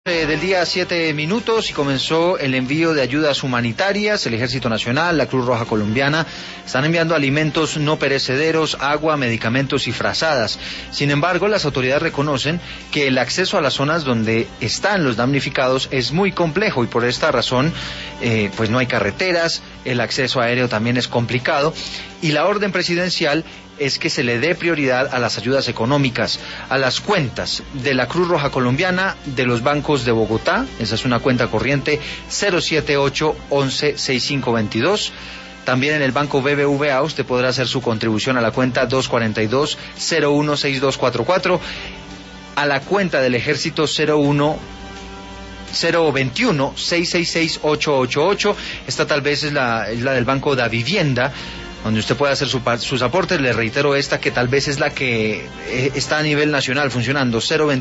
Del día 7 minutos y comenzó el envío de ayudas humanitarias. El Ejército Nacional, la Cruz Roja Colombiana están enviando alimentos no perecederos, agua, medicamentos y frazadas. Sin embargo, las autoridades reconocen que el acceso a las zonas donde están los damnificados es muy complejo y por esta razón pues no hay carreteras, el acceso aéreo también es complicado y la orden presidencial es que se le dé prioridad a las ayudas económicas, a las cuentas de la Cruz Roja Colombiana, de los bancos de Bogotá. Esa es una cuenta corriente 078-11-6522. También en el banco BBVA usted podrá hacer su contribución a la cuenta 242-016244, a la cuenta del Ejército 021-666-888. Esta tal vez es la del Banco Da Vivienda, donde usted puede hacer sus aportes. Le reitero esta que tal vez es la que está a nivel nacional funcionando,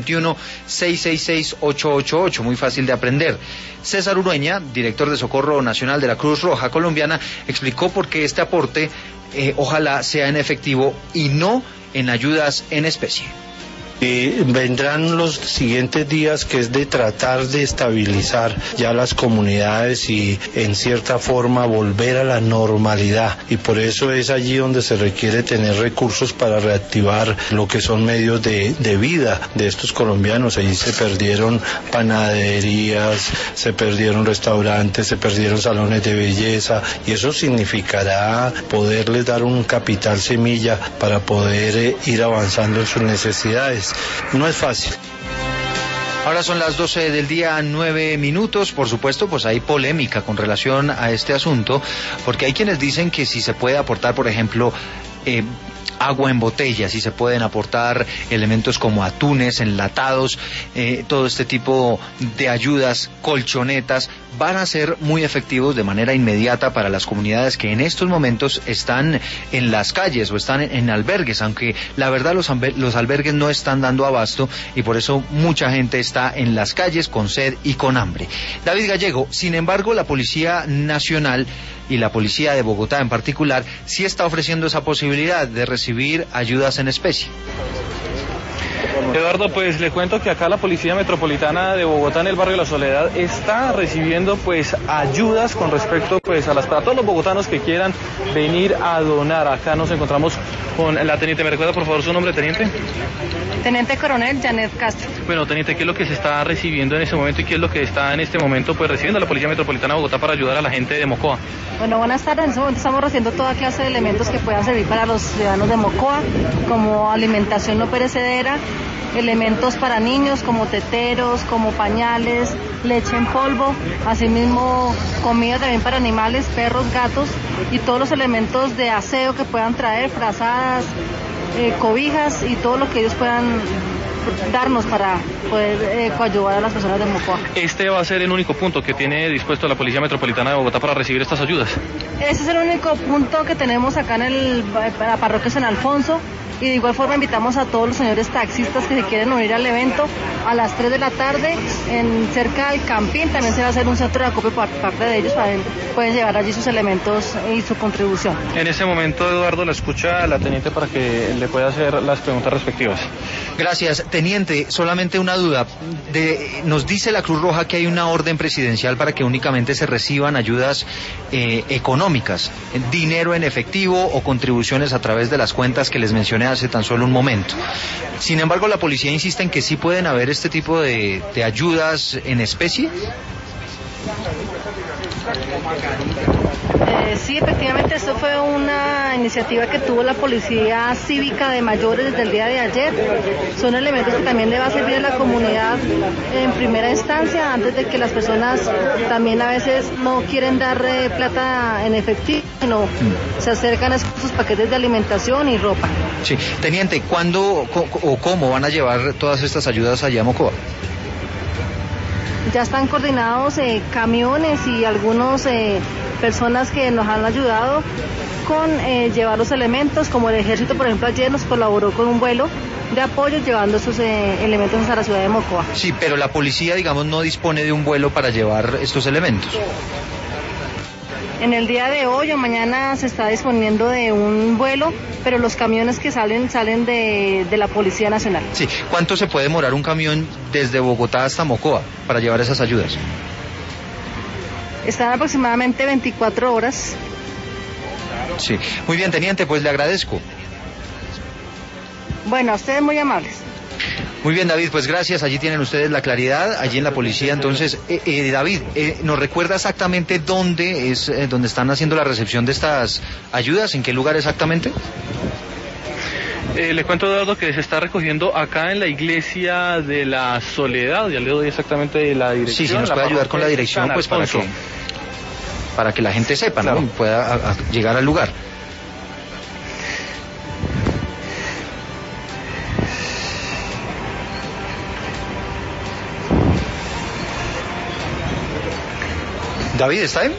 021-666-888, muy fácil de aprender. César Urueña, director de Socorro Nacional de la Cruz Roja Colombiana, explicó por qué este aporte ojalá sea en efectivo y no en ayudas en especie. Vendrán los siguientes días, que es de tratar de estabilizar ya las comunidades y en cierta forma volver a la normalidad, y por eso es allí donde se requiere tener recursos para reactivar lo que son medios de vida de estos colombianos. Allí se perdieron panaderías, se perdieron restaurantes, se perdieron salones de belleza, y eso significará poderles dar un capital semilla para poder ir avanzando en sus necesidades. No es fácil. Ahora son las 12 del día, 9 minutos. Por supuesto, pues hay polémica con relación a este asunto, porque hay quienes dicen que si se puede aportar, por ejemplo, agua en botella, si se pueden aportar elementos como atunes, enlatados, todo este tipo de ayudas, colchonetas, van a ser muy efectivos de manera inmediata para las comunidades que en estos momentos están en las calles o están en albergues, aunque la verdad los albergues no están dando abasto y por eso mucha gente está en las calles con sed y con hambre. David Gallego, sin embargo, la Policía Nacional y la Policía de Bogotá en particular sí está ofreciendo esa posibilidad de recibir ayudas en especie. Eduardo, pues le cuento que acá la Policía Metropolitana de Bogotá en el barrio La Soledad está recibiendo pues ayudas con respecto pues para todos los bogotanos que quieran venir a donar. Acá nos encontramos con la teniente. ¿Me recuerda por favor su nombre, teniente? Teniente Coronel Janet Castro. Bueno, teniente, ¿qué es lo que se está recibiendo en ese momento y qué es lo que está en este momento pues recibiendo la Policía Metropolitana de Bogotá para ayudar a la gente de Mocoa? Bueno, buenas tardes. En este momento estamos recibiendo toda clase de elementos que puedan servir para los ciudadanos de Mocoa, como alimentación no perecedera, elementos para niños como teteros, como pañales, leche en polvo, asimismo comida también para animales, perros, gatos y todos los elementos de aseo que puedan traer, frazadas, cobijas y todo lo que ellos puedan darnos para poder coadyuvar a las personas de Mocoa. ¿Este va a ser el único punto que tiene dispuesto la Policía Metropolitana de Bogotá para recibir estas ayudas? Ese es el único punto que tenemos acá en la parroquia San Alfonso. Y de igual forma invitamos a todos los señores taxistas que se quieren unir al evento a las 3 de la tarde cerca del Campín. También se va a hacer un centro de acopio por parte de ellos para que pueden llevar allí sus elementos y su contribución. En ese momento, Eduardo, la escucha a la teniente para que le pueda hacer las preguntas respectivas. Gracias, teniente. Solamente una duda. Nos dice la Cruz Roja que hay una orden presidencial para que únicamente se reciban ayudas económicas, dinero en efectivo o contribuciones a través de las cuentas que les mencioné hace tan solo un momento. Sin embargo, la policía insiste en que sí pueden haber este tipo de ayudas en especie. Sí, efectivamente, esto fue una iniciativa que tuvo la Policía Cívica de Mayores desde el día de ayer. Son elementos que también le va a servir a la comunidad en primera instancia, antes de que las personas también a veces no quieren dar plata en efectivo, sino se acercan a sus paquetes de alimentación y ropa. Sí, teniente, ¿cuándo o cómo van a llevar todas estas ayudas allá a Mocoa? Ya están coordinados camiones y algunas personas que nos han ayudado con llevar los elementos, como el ejército, por ejemplo, ayer nos colaboró con un vuelo de apoyo llevando esos elementos hasta la ciudad de Mocoa. Sí, pero la policía, digamos, no dispone de un vuelo para llevar estos elementos. En el día de hoy o mañana se está disponiendo de un vuelo, pero los camiones que salen de la Policía Nacional. Sí, ¿cuánto se puede demorar un camión desde Bogotá hasta Mocoa para llevar esas ayudas? Están aproximadamente 24 horas. Sí, muy bien, teniente, pues le agradezco. Bueno, a ustedes muy amables. Muy bien, David, pues gracias, allí tienen ustedes la claridad, allí en la policía. Entonces, David, ¿nos recuerda exactamente dónde es donde están haciendo la recepción de estas ayudas? ¿En qué lugar exactamente? Le cuento, Eduardo, que se está recogiendo acá en la iglesia de la Soledad. Ya le doy exactamente la dirección. Sí, si nos puede ayudar con la dirección, pues para que la gente sepa, claro, ¿no? Pueda llegar al lugar. David, ¿está bien?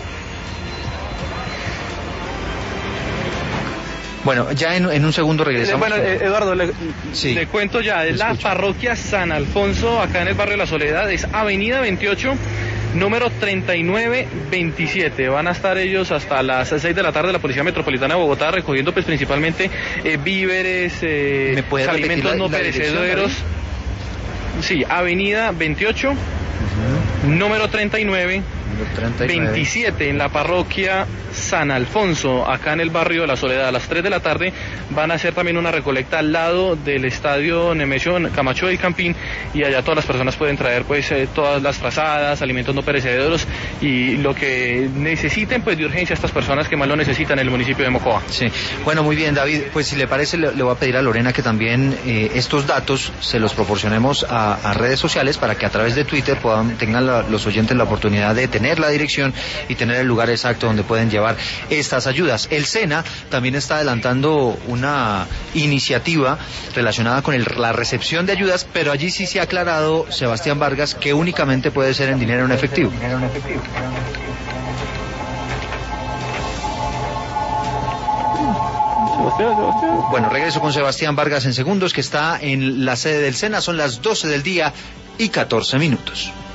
Bueno, ya en un segundo regresamos. Bueno, Eduardo, le cuento ya, es la parroquia San Alfonso, acá en el barrio de La Soledad, es Avenida 28, número 3927. Van a estar ellos hasta las 6 de la tarde, la Policía Metropolitana de Bogotá, recogiendo pues principalmente víveres, alimentos no perecederos. Sí, Avenida 28, número 39. 27 en la parroquia San Alfonso, acá en el barrio de La Soledad. A las 3 de la tarde van a hacer también una recolecta al lado del estadio Nemesio Camacho y Campín, y allá todas las personas pueden traer pues todas las frazadas, alimentos no perecederos y lo que necesiten pues de urgencia a estas personas que más lo necesitan en el municipio de Mocoa. Sí, bueno, muy bien, David, pues si le parece le voy a pedir a Lorena que también estos datos se los proporcionemos a redes sociales para que a través de Twitter tengan los oyentes la oportunidad de tener la dirección y tener el lugar exacto donde pueden llevar estas ayudas. El SENA también está adelantando una iniciativa relacionada con la recepción de ayudas, pero allí sí se ha aclarado, Sebastián Vargas, que únicamente puede ser en dinero en efectivo. Bueno, regreso con Sebastián Vargas en segundos, que está en la sede del SENA. Son las 12 del día y 14 minutos.